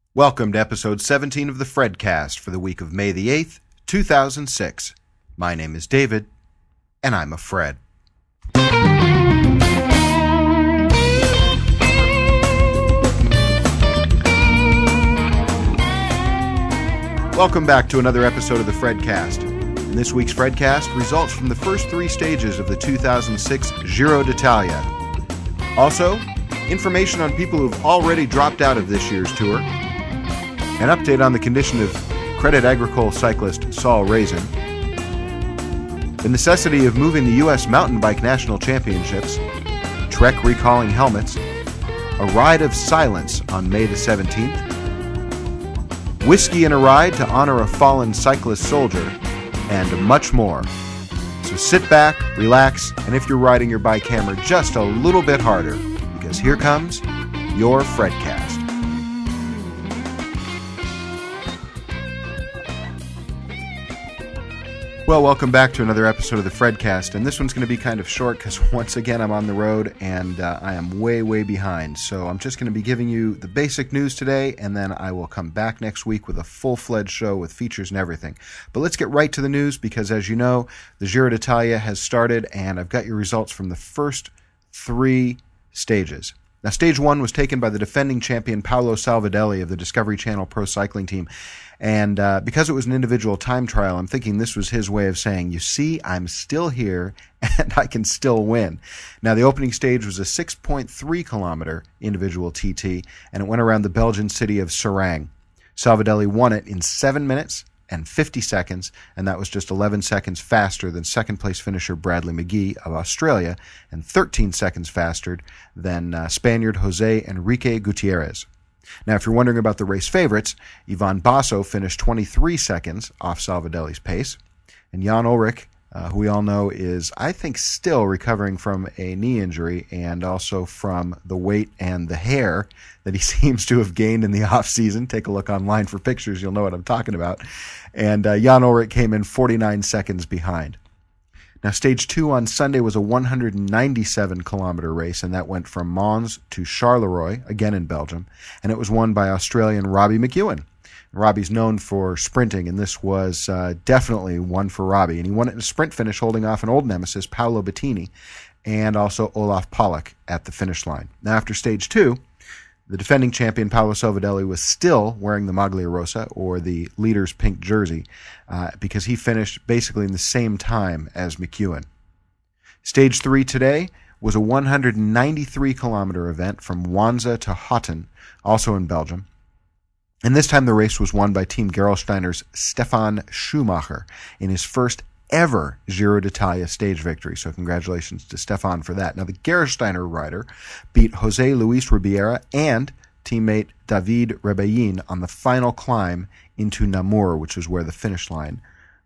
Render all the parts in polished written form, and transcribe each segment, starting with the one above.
Welcome to episode 17 of the Fredcast for the week of May the 8th, 2006. My name is David, and I'm a Fred. Welcome back to another episode of the Fredcast. In this week's Fredcast, results from the first three stages of the 2006 Giro d'Italia. Also, information on people who've already dropped out of this year's tour. An update on the condition of Crédit Agricole cyclist Saul Raisin. The necessity of moving the U.S. Mountain Bike National Championships. Trek recalling helmets. A ride of silence on May the 17th. Whiskey and a ride to honor a fallen cyclist soldier. And much more. So sit back, relax, and if you're riding your bike, hammer just a little bit harder, because here comes your Fredcast. Well, welcome back to another episode of the Fredcast, and this one's going to be kind of short because once again I'm on the road and I am way behind. So I'm just going to be giving you the basic news today, and then I will come back next week with a full-fledged show with features and everything. But let's get right to the news because, as you know, the Giro d'Italia has started, and I've got your results from the first three stages. Now, stage one was taken by the defending champion Paolo Salvadelli of the Discovery Channel Pro Cycling Team. And because it was an individual time trial, I'm thinking this was his way of saying, you see, I'm still here and I can still win. Now, the opening stage was a 6.3-kilometer individual TT, and it went around the Belgian city of Serang. Salvadelli won it in 7 minutes and 50 seconds, and that was just 11 seconds faster than second-place finisher Bradley McGee of Australia and 13 seconds faster than Spaniard Jose Enrique Gutierrez. Now, if you're wondering about the race favorites, Ivan Basso finished 23 seconds off Salvadelli's pace, and Jan Ullrich, who we all know is, I think, still recovering from a knee injury and also from the weight and the hair that he seems to have gained in the off-season. Take a look online for pictures, you'll know what I'm talking about. And Jan Ullrich came in 49 seconds behind. Now, stage two on Sunday was a 197-kilometer race, and that went from Mons to Charleroi, again in Belgium, and it was won by Australian Robbie McEwen. Robbie's known for sprinting, and this was definitely one for Robbie, and he won it in a sprint finish, holding off an old nemesis, Paolo Bettini, and also Olaf Pollack at the finish line. Now, after stage two, the defending champion Paolo Salvadelli was still wearing the Maglia Rosa, or the leader's pink jersey, because he finished basically in the same time as McEwen. Stage three today was a 193-kilometer event from Wanza to Houten, also in Belgium. And this time the race was won by Team Gerolsteiner's Stefan Schumacher in his first ever Giro d'Italia stage victory. So congratulations to Stefan for that. Now, the Gerolsteiner rider beat Jose Luis Ribiera and teammate David Rebellin on the final climb into Namur, which was where the finish line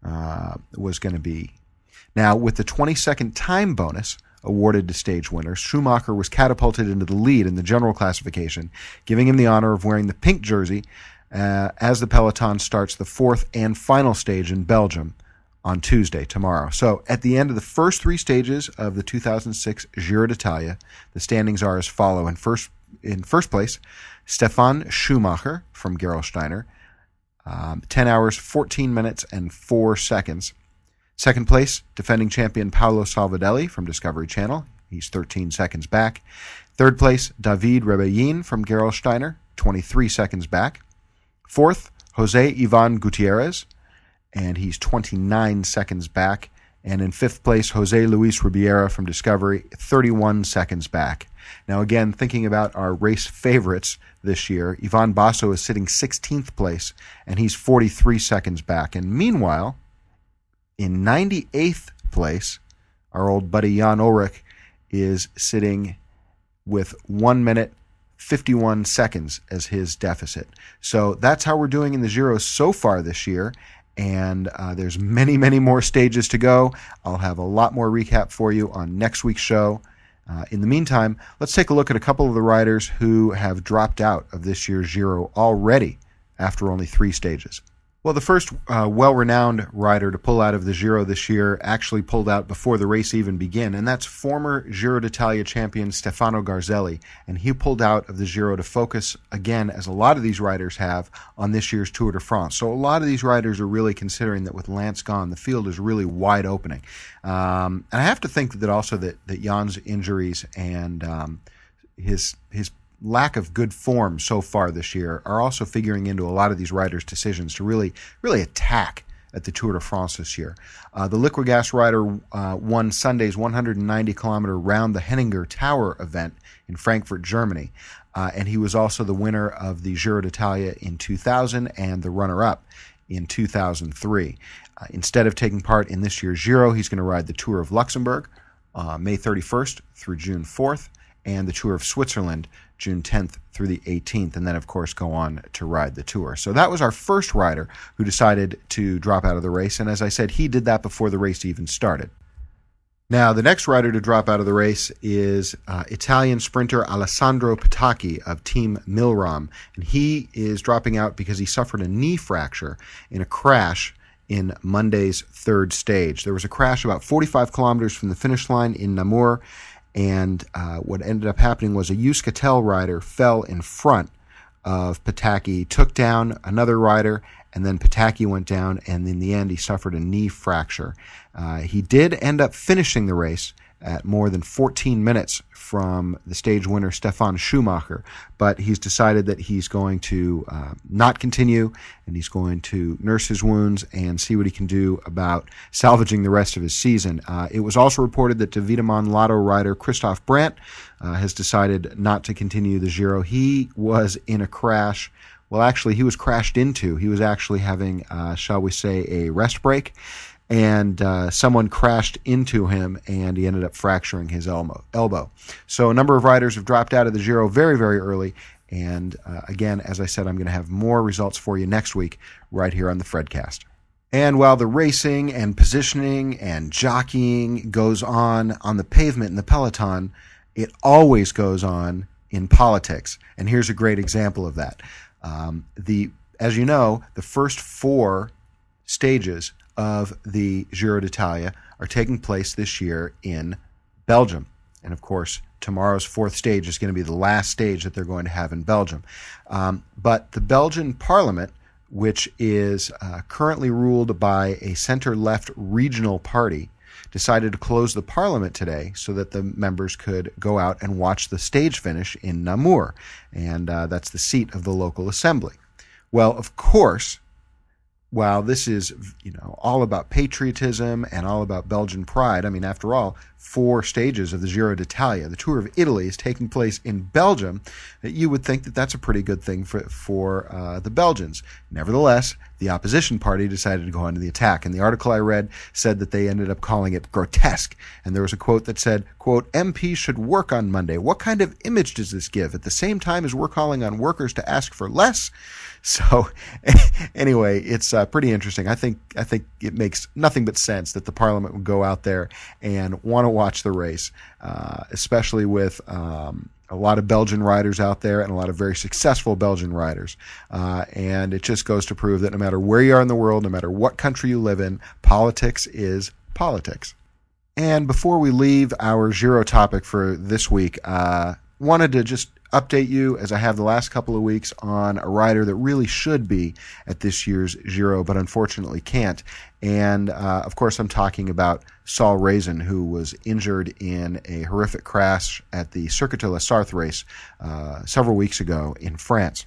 was going to be. Now, with the 20-second time bonus awarded to stage winners, Schumacher was catapulted into the lead in the general classification, giving him the honor of wearing the pink jersey as the peloton starts the fourth and final stage in Belgium on Tuesday, tomorrow. So at the end of the first three stages of the 2006 Giro d'Italia, the standings are as follow. In first place, Stefan Schumacher from Gerolsteiner, 10 hours, 14 minutes, and 4 seconds. Second place, defending champion Paolo Salvadelli from Discovery Channel. He's 13 seconds back. Third place, David Rebellin from Gerolsteiner, 23 seconds back. Fourth, Jose Ivan Gutierrez, and he's 29 seconds back. And in fifth place, Jose Luis Ribiera from Discovery, 31 seconds back. Now, again, thinking about our race favorites this year, Ivan Basso is sitting 16th place, and he's 43 seconds back. And meanwhile, in 98th place, our old buddy Jan Ullrich is sitting with 1 minute, 51 seconds as his deficit. So that's how we're doing in the Giro so far this year. And there's many more stages to go. I'll have a lot more recap for you on next week's show. In the meantime, let's take a look at a couple of the riders who have dropped out of this year's Giro already after only 3 stages. Well, the first well-renowned rider to pull out of the Giro this year actually pulled out before the race even began, and that's former Giro d'Italia champion Stefano Garzelli. And he pulled out of the Giro to focus, again, as a lot of these riders have, on this year's Tour de France. So a lot of these riders are really considering that with Lance gone, the field is really wide opening. And I have to think that also that Jan's injuries and his lack of good form so far this year are also figuring into a lot of these riders' decisions to really attack at the Tour de France this year. The Liquigas rider won Sunday's 190-kilometer round the Henninger Tower event in Frankfurt, Germany, and he was also the winner of the Giro d'Italia in 2000 and the runner-up in 2003. Instead of taking part in this year's Giro, he's going to ride the Tour of Luxembourg May 31st through June 4th, and the Tour of Switzerland June 10th through the 18th, and then, of course, go on to ride the Tour. So that was our first rider who decided to drop out of the race, and as I said, he did that before the race even started. Now, the next rider to drop out of the race is Italian sprinter Alessandro Petacchi of Team Milram, and he is dropping out because he suffered a knee fracture in a crash in Monday's third stage. There was a crash about 45 kilometers from the finish line in Namur, and what ended up happening was a Euskaltel rider fell in front of Petacchi, took down another rider, and then Petacchi went down, and in the end he suffered a knee fracture. He did end up finishing the race at more than 14 minutes from the stage winner Stefan Schumacher, but he's decided that he's going to not continue, and he's going to nurse his wounds and see what he can do about salvaging the rest of his season. It was also reported that De Wiedemann Lotto rider Christoph Brandt has decided not to continue the Giro. He was in a crash. Well, actually, he was crashed into. He was actually having, shall we say, a rest break, and someone crashed into him, and he ended up fracturing his elbow. So a number of riders have dropped out of the Giro very, very early, and again, as I said, I'm going to have more results for you next week right here on the Fredcast. And while the racing and positioning and jockeying goes on the pavement in the peloton, it always goes on in politics, and here's a great example of that. As you know, the first four stages of the Giro d'Italia are taking place this year in Belgium. And of course, tomorrow's fourth stage is going to be the last stage that they're going to have in Belgium. But the Belgian Parliament, which is currently ruled by a center-left regional party, decided to close the Parliament today so that the members could go out and watch the stage finish in Namur. And that's the seat of the local assembly. Well, of course, while this is, all about patriotism and all about Belgian pride, I mean, after all, 4 stages of the Giro d'Italia, the Tour of Italy, is taking place in Belgium, you would think that that's a pretty good thing for the Belgians. Nevertheless, the opposition party decided to go on to the attack, and the article I read said that they ended up calling it grotesque, and there was a quote that said, quote, "MPs should work on Monday. What kind of image does this give? At the same time as we're calling on workers to ask for less?" So anyway, it's pretty interesting. I think it makes nothing but sense that the Parliament would go out there and want to watch the race, especially with a lot of Belgian riders out there and a lot of very successful Belgian riders. And it just goes to prove that no matter where you are in the world, no matter what country you live in, politics is politics. And before we leave our Giro topic for this week, wanted to just update you, as I have the last couple of weeks, on a rider that really should be at this year's Giro, but unfortunately can't. And, of course, I'm talking about Saul Raisin, who was injured in a horrific crash at the Circuit de la Sarthe race several weeks ago in France.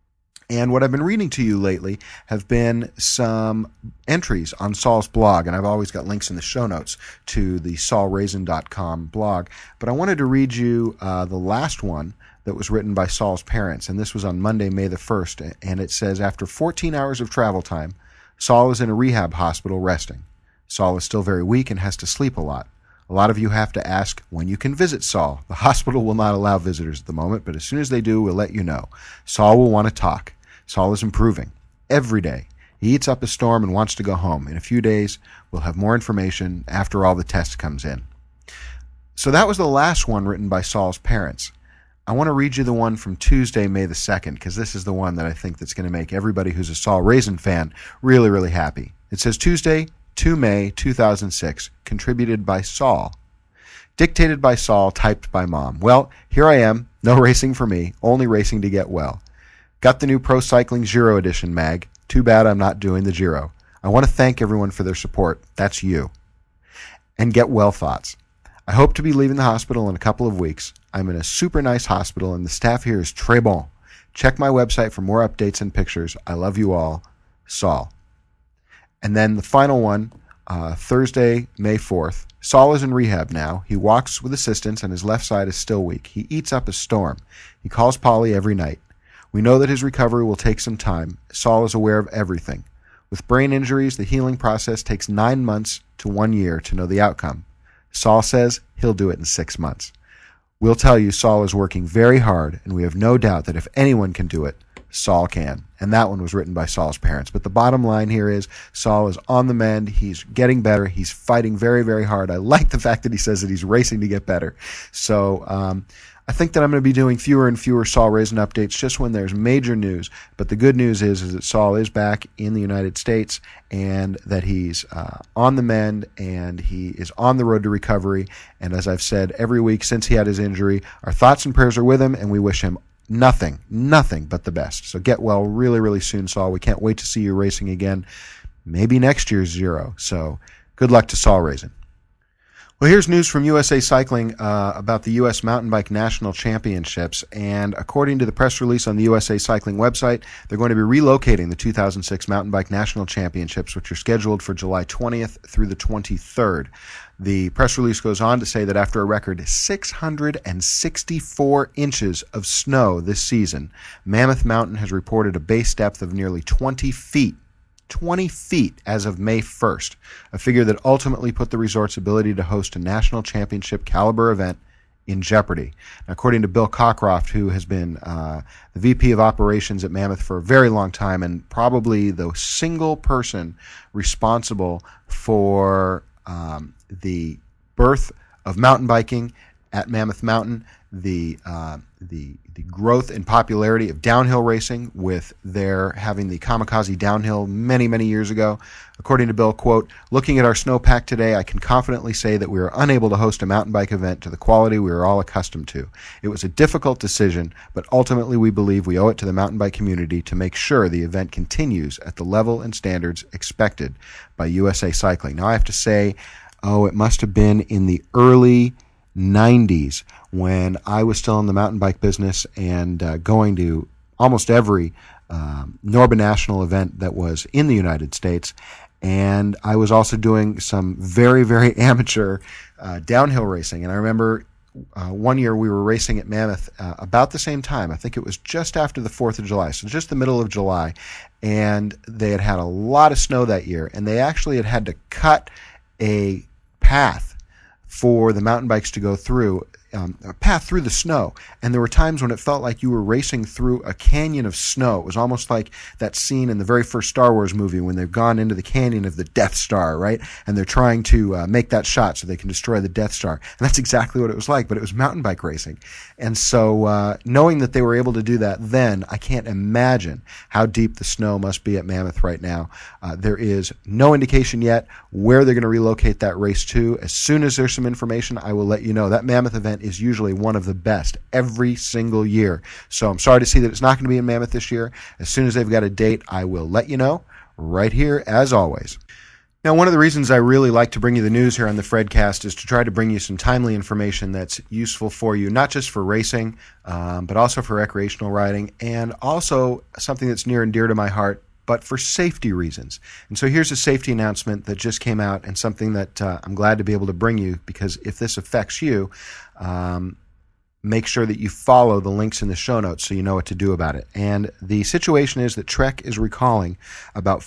And what I've been reading to you lately have been some entries on Saul's blog, and I've always got links in the show notes to the saulraisin.com blog. But I wanted to read you the last one that was written by Saul's parents, and this was on Monday, May the 1st, and it says, "After 14 hours of travel time, Saul is in a rehab hospital resting. Saul is still very weak and has to sleep a lot. A lot of you have to ask when you can visit Saul. The hospital will not allow visitors at the moment, but as soon as they do, we'll let you know. Saul will want to talk. Saul is improving. Every day. He eats up a storm and wants to go home. In a few days, we'll have more information after all the tests comes in." So that was the last one written by Saul's parents. I want to read you the one from Tuesday, May the 2nd, because this is the one that I think that's going to make everybody who's a Saul Raisin fan really, really happy. It says, Tuesday, 2 May 2006, contributed by Saul. Dictated by Saul, typed by Mom. Well, here I am, no racing for me, only racing to get well. Got the new Pro Cycling Giro Edition mag. Too bad I'm not doing the Giro. I want to thank everyone for their support. That's you. And get well thoughts. I hope to be leaving the hospital in a couple of weeks. I'm in a super nice hospital, and the staff here is très bon. Check my website for more updates and pictures. I love you all. Saul. And then the final one, Thursday, May 4th. Saul is in rehab now. He walks with assistance, and his left side is still weak. He eats up a storm. He calls Polly every night. We know that his recovery will take some time. Saul is aware of everything. With brain injuries, the healing process takes 9 months to 1 year to know the outcome. Saul says he'll do it in 6 months. We'll tell you Saul is working very hard, and we have no doubt that if anyone can do it, Saul can. And that one was written by Saul's parents. But the bottom line here is Saul is on the mend. He's getting better. He's fighting very, very hard. I like the fact that he says that he's racing to get better. So I think that I'm going to be doing fewer and fewer Saul Raisin updates just when there's major news. But the good news is that Saul is back in the United States and that he's on the mend and he is on the road to recovery. And as I've said every week since he had his injury, our thoughts and prayers are with him, and we wish him nothing but the best. So get well really, really soon, Saul. We can't wait to see you racing again, maybe next year's Giro. So good luck to Saul Raisin. Well, here's news from USA Cycling about the U.S. Mountain Bike National Championships. And according to the press release on the USA Cycling website, they're going to be relocating the 2006 Mountain Bike National Championships, which are scheduled for July 20th through the 23rd. The press release goes on to say that after a record 664 inches of snow this season, Mammoth Mountain has reported a base depth of nearly 20 feet. 20 feet as of May 1st, a figure that ultimately put the resort's ability to host a national championship caliber event in jeopardy. Now, according to Bill Cockcroft, who has been the VP of operations at Mammoth for a very long time and probably the single person responsible for the birth of mountain biking at Mammoth Mountain, the growth in popularity of downhill racing with their having the Kamikaze Downhill many, many years ago. According to Bill, quote, looking at our snowpack today, I can confidently say that we are unable to host a mountain bike event to the quality we are all accustomed to. It was a difficult decision, but ultimately we believe we owe it to the mountain bike community to make sure the event continues at the level and standards expected by USA Cycling. Now, I have to say, it must have been in the early 90s when I was still in the mountain bike business and going to almost every Norba National event that was in the United States. And I was also doing some very, very amateur downhill racing. And I remember 1 year we were racing at Mammoth about the same time. I think it was just after the 4th of July, so just the middle of July. And they had a lot of snow that year. And they actually had to cut a path for the mountain bikes to go through, a path through the snow. And there were times when it felt like you were racing through a canyon of snow. It was almost like that scene in the very first Star Wars movie when they've gone into the canyon of the Death Star, right? And they're trying to make that shot so they can destroy the Death Star. And that's exactly what it was like, but it was mountain bike racing. And so knowing that they were able to do that then, I can't imagine how deep the snow must be at Mammoth right now. There is no indication yet where they're going to relocate that race to. As soon as there's some information, I will let you know. That Mammoth event is usually one of the best every single year. So I'm sorry to see that it's not going to be in Mammoth this year. As soon as they've got a date, I will let you know right here as always. Now, one of the reasons I really like to bring you the news here on the Fredcast is to try to bring you some timely information that's useful for you, not just for racing, but also for recreational riding, and also something that's near and dear to my heart, but for safety reasons. And so here's a safety announcement that just came out and something that I'm glad to be able to bring you, because if this affects you, make sure that you follow the links in the show notes so you know what to do about it. And the situation is that Trek is recalling about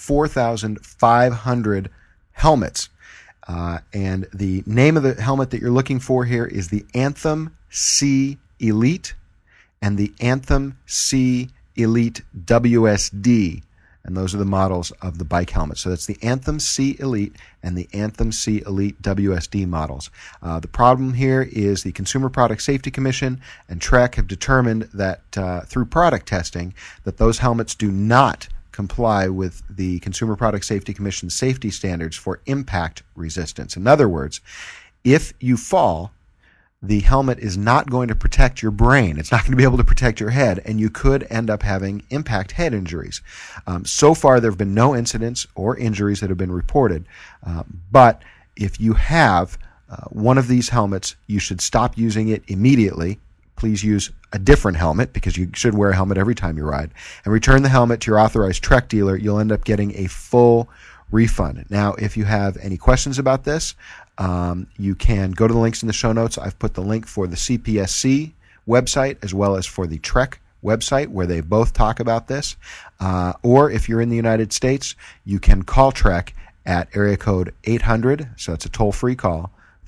4,500 helmets. And the name of the helmet that you're looking for here is the Anthem C Elite and the Anthem C Elite WSD. and those are the models of the bike helmet. So that's the Anthem C Elite and the Anthem C Elite WSD models. The problem here is the Consumer Product Safety Commission and Trek have determined that through product testing that those helmets do not comply with the Consumer Product Safety Commission safety standards for impact resistance. In other words, if you fall, the helmet is not going to protect your brain. It's not going to be able to protect your head, and you could end up having impact head injuries. So far, there have been no incidents or injuries that have been reported, but if you have one of these helmets, you should stop using it immediately. Please use a different helmet, because you should wear a helmet every time you ride, and return the helmet to your authorized Trek dealer. You'll end up getting a full refund. Now, if you have any questions about this, you can go to the links in the show notes. I've put the link for the CPSC website as well as for the Trek website, where they both talk about this. Or if you're in the United States, you can call Trek at area code 800, so that's a toll-free call,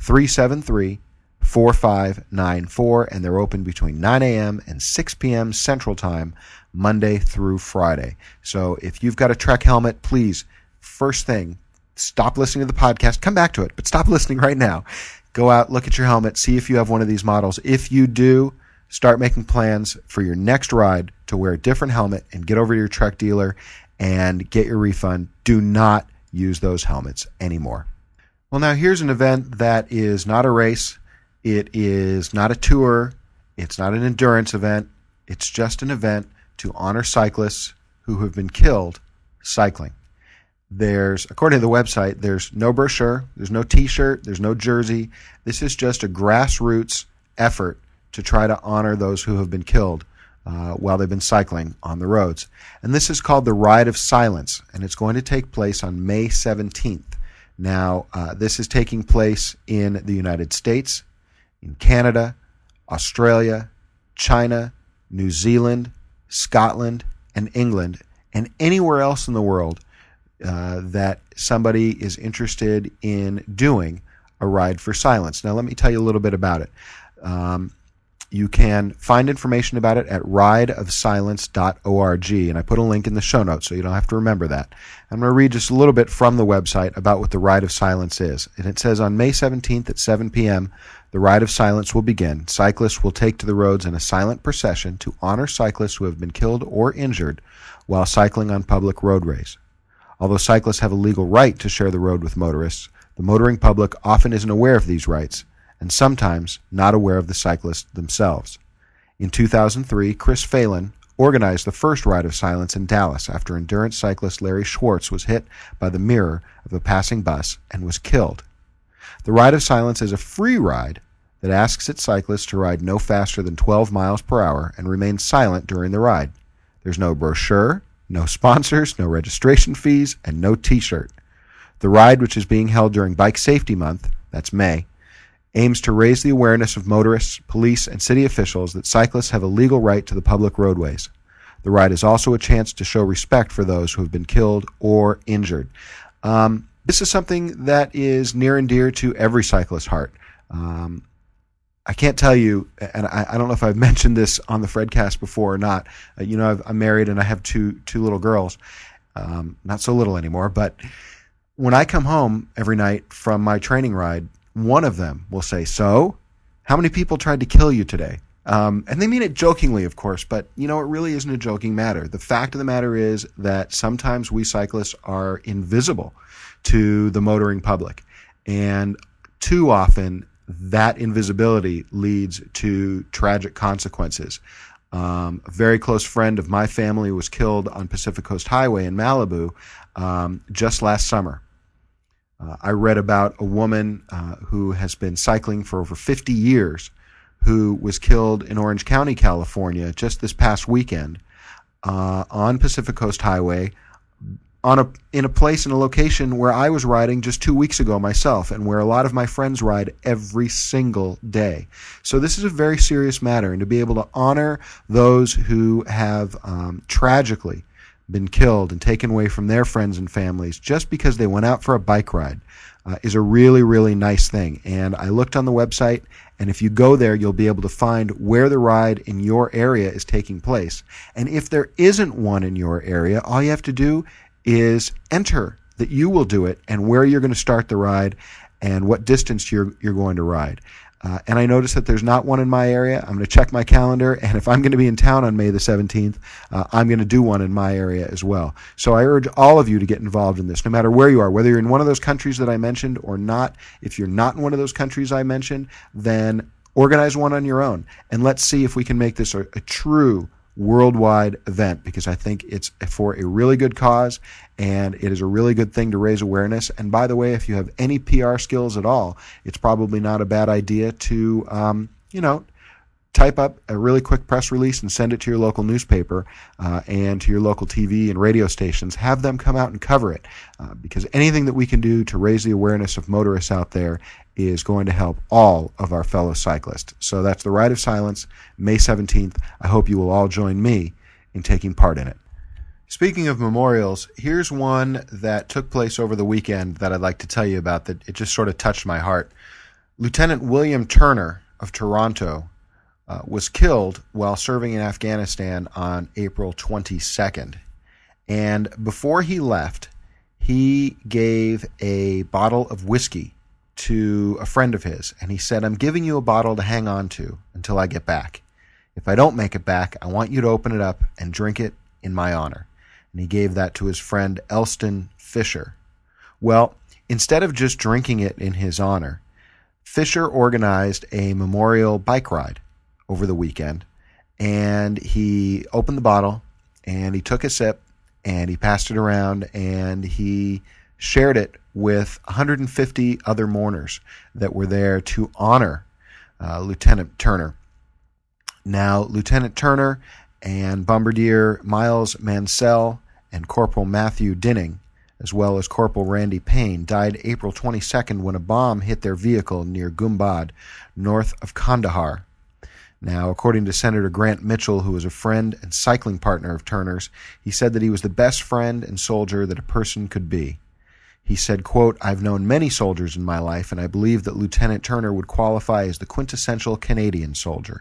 373-4594, and they're open between 9 a.m. and 6 p.m. Central Time, Monday through Friday. So if you've got a Trek helmet, please, first thing, stop listening to the podcast. Come back to it, but stop listening right now. Go out, look at your helmet, see if you have one of these models. If you do, start making plans for your next ride to wear a different helmet and get over to your Trek dealer and get your refund. Do not use those helmets anymore. Well, now here's an event that is not a race. It is not a tour. It's not an endurance event. It's just an event to honor cyclists who have been killed cycling. According to the website, there's no brochure, there's no t-shirt, there's no jersey. This is just a grassroots effort to try to honor those who have been killed while they've been cycling on the roads. And this is called the Ride of Silence, and it's going to take place on May 17th. Now, this is taking place in the United States, in Canada, Australia, China, New Zealand, Scotland, and England, and anywhere else in the world that somebody is interested in doing a Ride for Silence. Now, let me tell you a little bit about it. You can find information about it at rideofsilence.org, and I put a link in the show notes so you don't have to remember that. I'm going to read just a little bit from the website about what the Ride of Silence is. And it says, on May 17th at 7 p.m., the Ride of Silence will begin. Cyclists will take to the roads in a silent procession to honor cyclists who have been killed or injured while cycling on public roadways. Although cyclists have a legal right to share the road with motorists, the motoring public often isn't aware of these rights, and sometimes not aware of the cyclists themselves. In 2003, Chris Phelan organized the first Ride of Silence in Dallas after endurance cyclist Larry Schwartz was hit by the mirror of a passing bus and was killed. The Ride of Silence is a free ride that asks its cyclists to ride no faster than 12 miles per hour and remain silent during the ride. There's no brochure, no sponsors, no registration fees, and no t-shirt. The ride, which is being held during Bike Safety Month, that's May, aims to raise the awareness of motorists, police, and city officials that cyclists have a legal right to the public roadways. The ride is also a chance to show respect for those who have been killed or injured. This is something that is near and dear to every cyclist's heart. I can't tell you, and I don't know if I've mentioned this on the Fredcast before or not. I'm married and I have two little girls, not so little anymore. But when I come home every night from my training ride, one of them will say, "So, how many people tried to kill you today?" And they mean it jokingly, of course, but it really isn't a joking matter. The fact of the matter is that sometimes we cyclists are invisible to the motoring public, and too often that invisibility leads to tragic consequences. A very close friend of my family was killed on Pacific Coast Highway in Malibu just last summer. I read about a woman who has been cycling for over 50 years who was killed in Orange County, California, just this past weekend on Pacific Coast Highway in a place, in a location where I was riding just 2 weeks ago myself, and where a lot of my friends ride every single day. So this is a very serious matter, and to be able to honor those who have tragically been killed and taken away from their friends and families just because they went out for a bike ride is a really, really nice thing. And I looked on the website, And if you go there, you'll be able to find where the ride in your area is taking place. And if there isn't one in your area, all you have to do is enter that you will do it and where you're going to start the ride and what distance you're going to ride. And I noticed that there's not one in my area. I'm going to check my calendar, and if I'm going to be in town on May the 17th, I'm going to do one in my area as well. So I urge all of you to get involved in this, no matter where you are, whether you're in one of those countries that I mentioned or not. If you're not in one of those countries I mentioned, then organize one on your own, and let's see if we can make this a true worldwide event, because I think it's for a really good cause and it is a really good thing to raise awareness. And by the way, if you have any PR skills at all, it's probably not a bad idea to, type up a really quick press release and send it to your local newspaper and to your local TV and radio stations. Have them come out and cover it because anything that we can do to raise the awareness of motorists out there is going to help all of our fellow cyclists. So that's the Ride of Silence, May 17th. I hope you will all join me in taking part in it. Speaking of memorials, here's one that took place over the weekend that I'd like to tell you about that it just sort of touched my heart. Lieutenant William Turner of Toronto was killed while serving in Afghanistan on April 22nd. And before he left, he gave a bottle of whiskey to a friend of his, and he said, "I'm giving you a bottle to hang on to until I get back. If I don't make it back, I want you to open it up and drink it in my honor." And he gave that to his friend Elston Fisher. Well, instead of just drinking it in his honor, Fisher organized a memorial bike ride over the weekend, and he opened the bottle and he took a sip and he passed it around and he shared it with 150 other mourners that were there to honor Lieutenant Turner. Now, Lieutenant Turner and Bombardier Miles Mansell and Corporal Matthew Dinning, as well as Corporal Randy Payne, died April 22nd when a bomb hit their vehicle near Gumbad, north of Kandahar. Now, according to Senator Grant Mitchell, who was a friend and cycling partner of Turner's, he said that he was the best friend and soldier that a person could be. He said, quote, "I've known many soldiers in my life, and I believe that Lieutenant Turner would qualify as the quintessential Canadian soldier."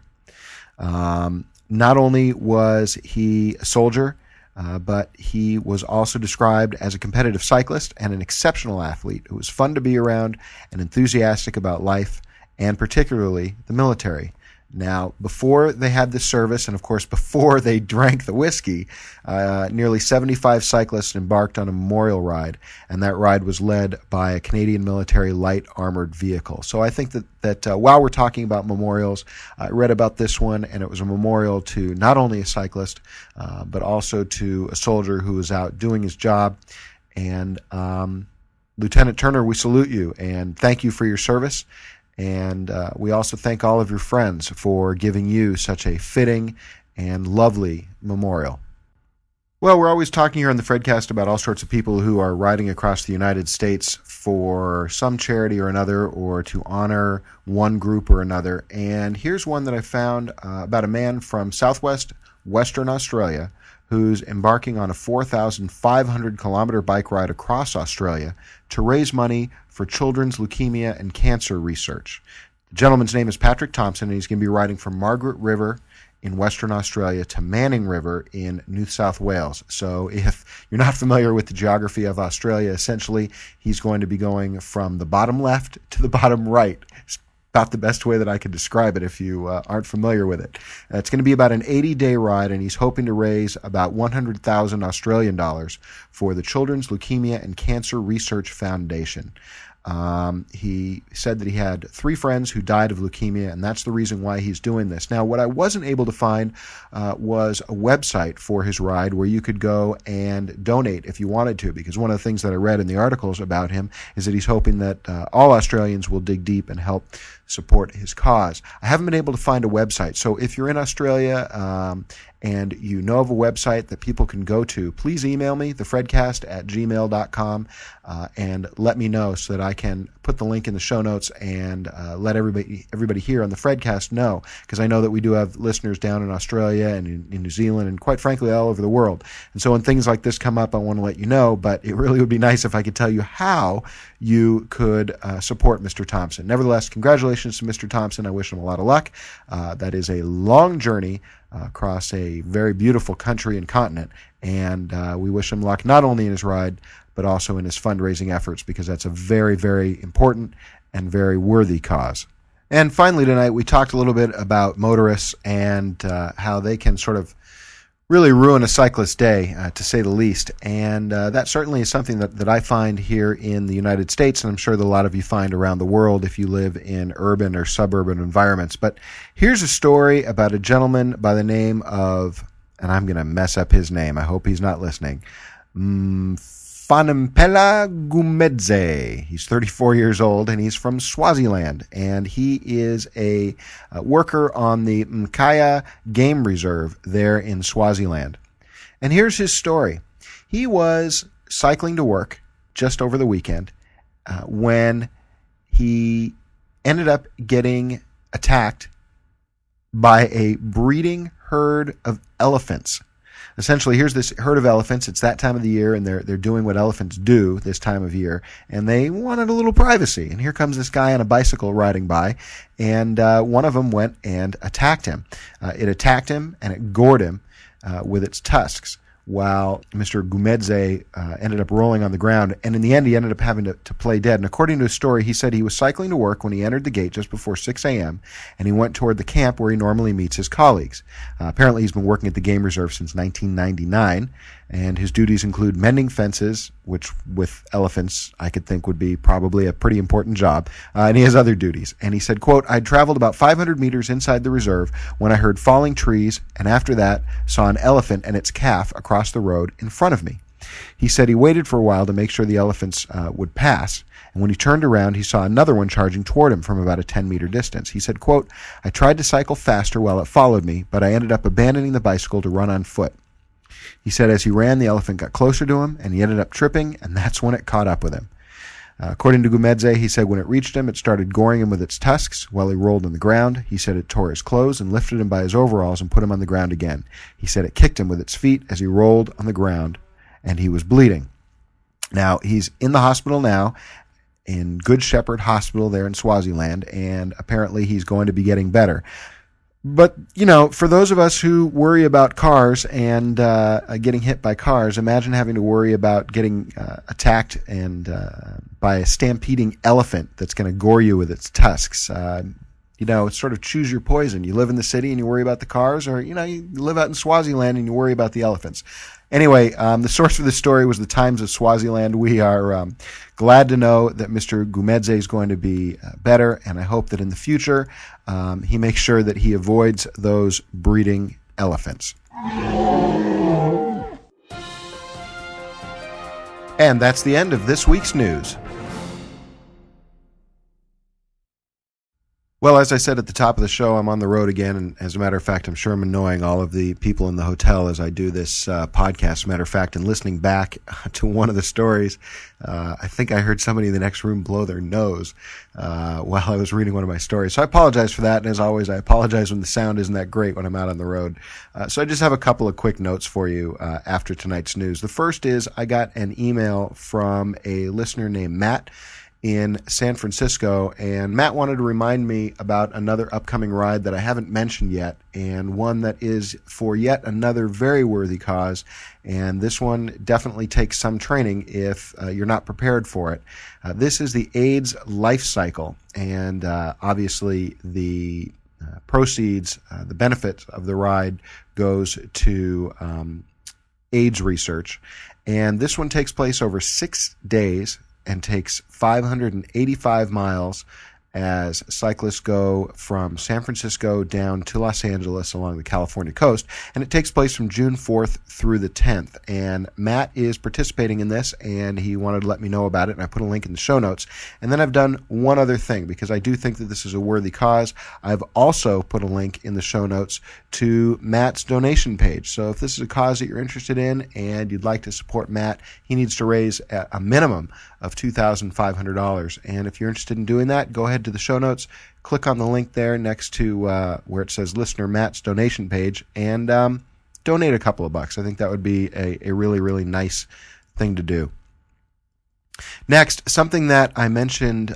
Not only was he a soldier, but he was also described as a competitive cyclist and an exceptional athlete who was fun to be around and enthusiastic about life, and particularly the military. Now, before they had this service, and of course before they drank the whiskey, nearly 75 cyclists embarked on a memorial ride, and that ride was led by a Canadian military light armored vehicle. So I think that while we're talking about memorials, I read about this one, and it was a memorial to not only a cyclist, but also to a soldier who was out doing his job. And Lieutenant Turner, we salute you, and thank you for your service. And we also thank all of your friends for giving you such a fitting and lovely memorial. Well, we're always talking here on the Fredcast about all sorts of people who are riding across the United States for some charity or another, or to honor one group or another. And here's one that I found about a man from southwest Western Australia who's embarking on a 4,500-kilometer bike ride across Australia to raise money for children's leukemia and cancer research. The gentleman's name is Patrick Thompson, and he's going to be riding from Margaret River in Western Australia to Manning River in New South Wales. So if you're not familiar with the geography of Australia, essentially he's going to be going from the bottom left to the bottom right. It's about the best way that I could describe it if you aren't familiar with it. It's going to be about an 80-day ride, and he's hoping to raise about 100,000 Australian dollars for the Children's Leukemia and Cancer Research Foundation. He said that he had 3 friends who died of leukemia, and that's the reason why he's doing this. Now, what I wasn't able to find was a website for his ride where you could go and donate if you wanted to, because one of the things that I read in the articles about him is that he's hoping that all Australians will dig deep and help support his cause. I haven't been able to find a website, so if you're in Australia and you know of a website that people can go to, please email me, thefredcast@gmail.com, and let me know so that I can put the link in the show notes and let everybody here on the Fredcast know, because I know that we do have listeners down in Australia and in New Zealand and quite frankly all over the world. And so when things like this come up, I want to let you know, but it really would be nice if I could tell you how you could support Mr. Thompson. Nevertheless, congratulations to Mr. Thompson. I wish him a lot of luck. That is a long journey across a very beautiful country and continent, and we wish him luck not only in his ride, but also in his fundraising efforts, because that's a very, very important and very worthy cause. And finally tonight, we talked a little bit about motorists and how they can sort of really ruin a cyclist's day, to say the least. And that certainly is something that I find here in the United States, and I'm sure that a lot of you find around the world if you live in urban or suburban environments. But here's a story about a gentleman by the name of, and I'm going to mess up his name, I hope he's not listening, Fanimpela Gumedze. He's 34 years old, and he's from Swaziland, and he is a worker on the Mkaya Game Reserve there in Swaziland. And here's his story. He was cycling to work just over the weekend when he ended up getting attacked by a breeding herd of elephants. Essentially, here's this herd of elephants. It's that time of the year, and they're doing what elephants do this time of year, and they wanted a little privacy. And here comes this guy on a bicycle riding by, and one of them went and attacked him. It attacked him, and it gored him with its tusks, while Mr. Gumedze ended up rolling on the ground, and in the end he ended up having to play dead. And according to his story, he said he was cycling to work when he entered the gate just before 6 a.m., and he went toward the camp where he normally meets his colleagues. Apparently he's been working at the game reserve since 1999, and his duties include mending fences, which with elephants I could think would be probably a pretty important job, and he has other duties. And he said, quote, "I'd traveled about 500 meters inside the reserve when I heard falling trees, and after that saw an elephant and its calf across the road in front of me." He said he waited for a while to make sure the elephants would pass, and when he turned around, he saw another one charging toward him from about a 10-meter distance. He said, quote, "I tried to cycle faster while it followed me, but I ended up abandoning the bicycle to run on foot." He said as he ran, the elephant got closer to him, and he ended up tripping, and that's when it caught up with him. According to Gumedze, he said when it reached him, it started goring him with its tusks while he rolled on the ground. He said it tore his clothes and lifted him by his overalls and put him on the ground again. He said it kicked him with its feet as he rolled on the ground, and he was bleeding. Now, he's in the hospital now, in Good Shepherd Hospital there in Swaziland, and apparently he's going to be getting better. But, you know, for those of us who worry about cars and getting hit by cars, imagine having to worry about getting attacked and by a stampeding elephant that's going to gore you with its tusks. You know, it's sort of choose your poison. You live in the city and you worry about the cars, or, you know, you live out in Swaziland and you worry about the elephants. Anyway, the source of this story was the Times of Swaziland. We are glad to know that Mr. Gumedze is going to be better, and I hope that in the future he makes sure that he avoids those breeding elephants. And that's the end of this week's news. Well, as I said at the top of the show, I'm on the road again, and as a matter of fact, I'm sure I'm annoying all of the people in the hotel as I do this podcast. As a matter of fact, and listening back to one of the stories, I think I heard somebody in the next room blow their nose while I was reading one of my stories. So I apologize for that, and as always, I apologize when the sound isn't that great when I'm out on the road. So I just have a couple of quick notes for you after tonight's news. The first is I got an email from a listener named Matt in San Francisco, and Matt wanted to remind me about another upcoming ride that I haven't mentioned yet, and one that is for yet another very worthy cause, and this one definitely takes some training if you're not prepared for it. This is the AIDS Life Cycle, and obviously the proceeds, the benefit of the ride goes to AIDS research, and this one takes place over 6 days and takes 585 miles as cyclists go from San Francisco down to Los Angeles along the California coast, and it takes place from June 4th through the 10th. And Matt is participating in this, and he wanted to let me know about it, and I put a link in the show notes. And then I've done one other thing, because I do think that this is a worthy cause. I've also put a link in the show notes to Matt's donation page. So if this is a cause that you're interested in and you'd like to support Matt, he needs to raise a minimum of $2,500. And if you're interested in doing that, go ahead to the show notes, click on the link there next to where it says Listener Matt's donation page, and donate a couple of bucks. I think that would be a really, really nice thing to do. Next, something that I mentioned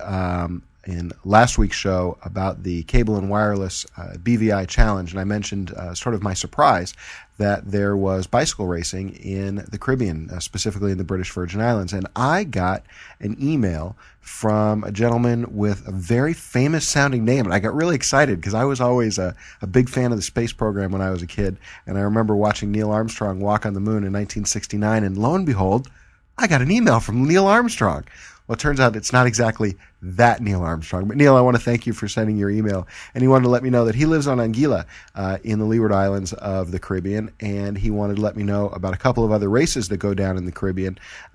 in last week's show about the cable and wireless BVI challenge, and I mentioned sort of my surprise that there was bicycle racing in the Caribbean, specifically in the British Virgin Islands. And I got an email from a gentleman with a very famous sounding name, and I got really excited because I was always a big fan of the space program when I was a kid, and I remember watching Neil Armstrong walk on the moon in 1969, and lo and behold, I got an email from Neil Armstrong. Well, it turns out it's not exactly that Neil Armstrong. But Neil, I want to thank you for sending your email. And he wanted to let me know that he lives on Anguilla in the Leeward Islands of the Caribbean. And he wanted to let me know about a couple of other races that go down in the Caribbean,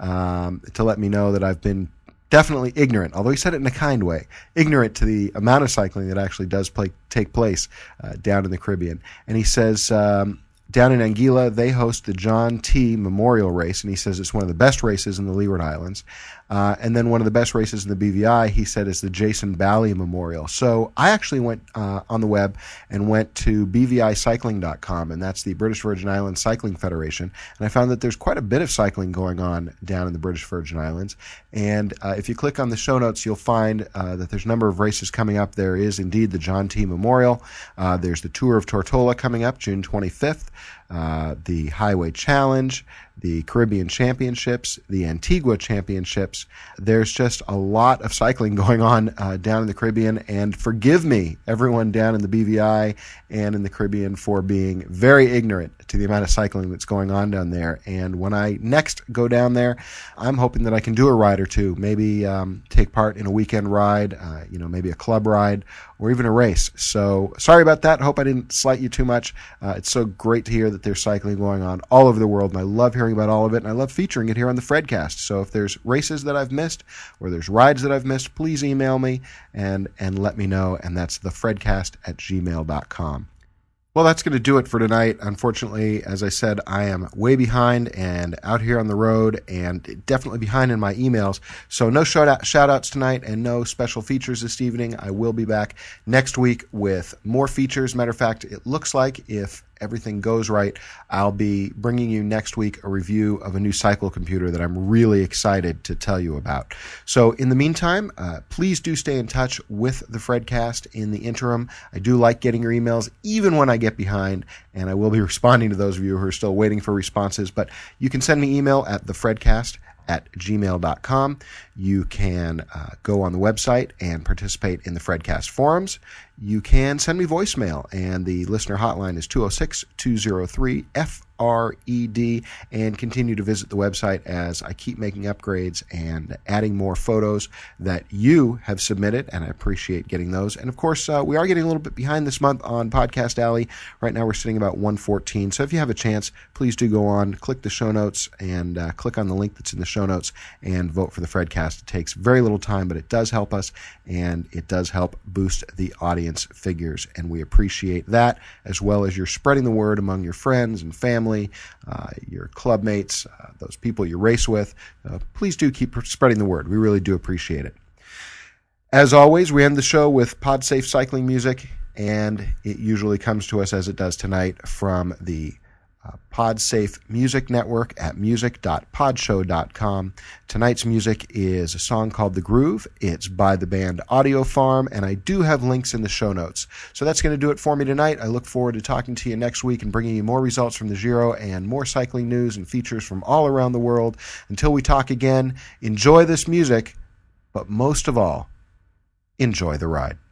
to let me know that I've been definitely ignorant, although he said it in a kind way, ignorant to the amount of cycling that actually does take place down in the Caribbean. And he says, down in Anguilla, they host the John T. Memorial Race, and he says it's one of the best races in the Leeward Islands. And then one of the best races in the BVI, he said, is the Jason Bally Memorial. So I actually went on the web and went to bvicycling.com, and that's the British Virgin Islands Cycling Federation. And I found that there's quite a bit of cycling going on down in the British Virgin Islands. And if you click on the show notes, you'll find that there's a number of races coming up. There is indeed the John T. Memorial. There's the Tour of Tortola coming up June 25th. The Highway Challenge, the Caribbean Championships, the Antigua Championships. There's just a lot of cycling going on down in the Caribbean, and forgive me, everyone down in the BVI and in the Caribbean, for being very ignorant to the amount of cycling that's going on down there. And when I next go down there, I'm hoping that I can do a ride or two, maybe take part in a weekend ride, maybe a club ride, or even a race. So sorry about that. I hope I didn't slight you too much. It's so great to hear that there's cycling going on all over the world, and I love hearing about all of it, and I love featuring it here on the Fredcast. So if there's races that I've missed or there's rides that I've missed, please email me and let me know, and that's thefredcast@gmail.com. Well, that's going to do it for tonight. Unfortunately, as I said, I am way behind and out here on the road, and definitely behind in my emails. So no shout-outs tonight and no special features this evening. I will be back next week with more features. Matter of fact, it looks like, if everything goes right, I'll be bringing you next week a review of a new cycle computer that I'm really excited to tell you about. So in the meantime, please do stay in touch with the Fredcast in the interim. I do like getting your emails, even when I get behind, and I will be responding to those of you who are still waiting for responses. But you can send me email at thefredcast@gmail.com. You can go on the website and participate in the Fredcast forums. You can send me voicemail, and the listener hotline is 206-203-FRED, and continue to visit the website as I keep making upgrades and adding more photos that you have submitted, and I appreciate getting those. And of course, we are getting a little bit behind this month on Podcast Alley. Right now we're sitting about 114, so if you have a chance, please do go on, click the show notes, and click on the link that's in the show notes, and vote for the Fredcast. It takes very little time, but it does help us, and it does help boost the audience figures, and we appreciate that, as well as you're spreading the word among your friends and family, your club mates, those people you race with. Please do keep spreading the word. We really do appreciate it. As always, we end the show with PodSafe cycling music, and it usually comes to us, as it does tonight, from the PodSafe Music Network at music.podshow.com. Tonight's music is a song called The Groove. It's by the band Audio Farm, and I do have links in the show notes. So that's going to do it for me tonight. I look forward to talking to you next week and bringing you more results from the Giro and more cycling news and features from all around the world. Until we talk again, enjoy this music, but most of all, enjoy the ride.